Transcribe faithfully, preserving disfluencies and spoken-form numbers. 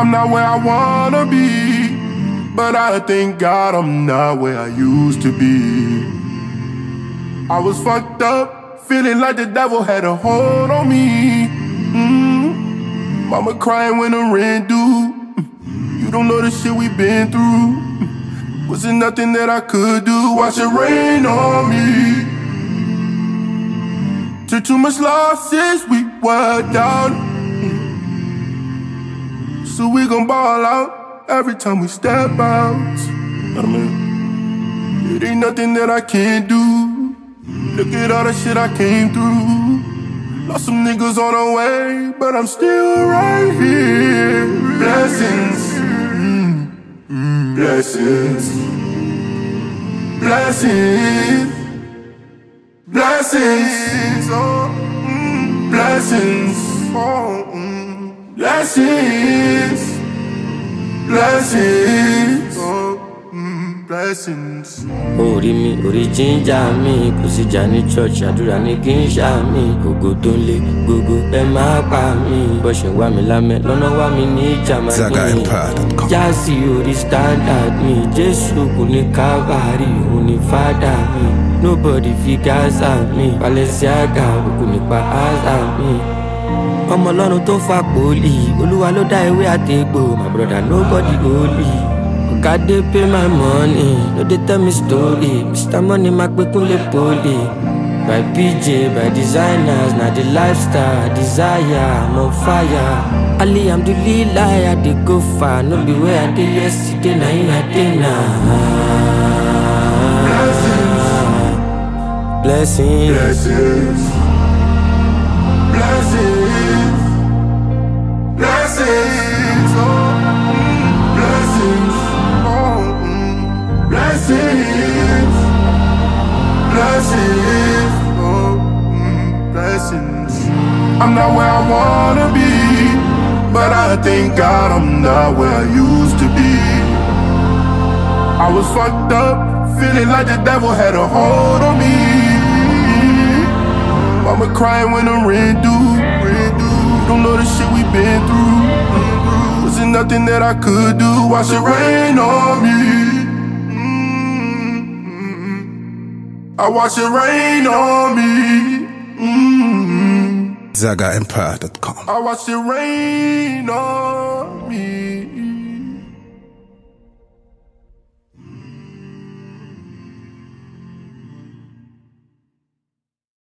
I'm not where I wanna be, but I thank God I'm not where I used to be. I was fucked up, feeling like the devil had a hold on me. mm. Mama crying when the rent due. You don't know the shit we been through. Was there nothing that I could do? Watch it rain on me. Took too much losses, we were down. So we gon' ball out every time we step out. I mean, it ain't nothing that I can't do. Look at all the shit I came through. Lost some niggas on the way, but I'm still right here. Blessings, mm, mm, blessings, blessings, blessings, oh, mm, blessings, oh, mm, blessings, blessings, oh, mm, blessings. Orí mi, orí ginger mi, kò sí jà ní church, àdúrà ní kí n ṣá mi. Ògo tó ń lé, gbogbo ẹ máa pa mí. Bó ṣe wá mi lámẹ́, lọ́nà wá mi ní Germany. Zaga Empire dot com. Jásí orí standard mi, Jésù kò ní Calvary, òun ní fada mi. Nobody figures at me, Balenciaga, òkú nípa àṣà mi. Ọmọ Ọlọ́run tó fà pólì, Olúwa ló dá ewé àtẹ̀gbò, my brother nobody holy. God they pay my money, no they tell me story. Mister Money mak pe kunle poli. By P J, by designers, now the lifestyle, desire, I'm on fire. Ali, I'm the lead liar, they go far. No be where I did yesterday, now in a dinner. Blessings, Blessings, blessings, blessings, oh, mm, blessings, oh, mm, blessings, blessings, oh, mm, blessings. I'm not where I wanna be, but I thank God I'm not where I used to be. I was fucked up, feeling like the devil had a hold on me. Mama crying when the rent due. Don't know the shit we been through. Was there nothing that I could do? Watch it rain on me. mm-hmm. I watch it rain on me. mm-hmm. Zaga Empire dot com. I watch it rain on me.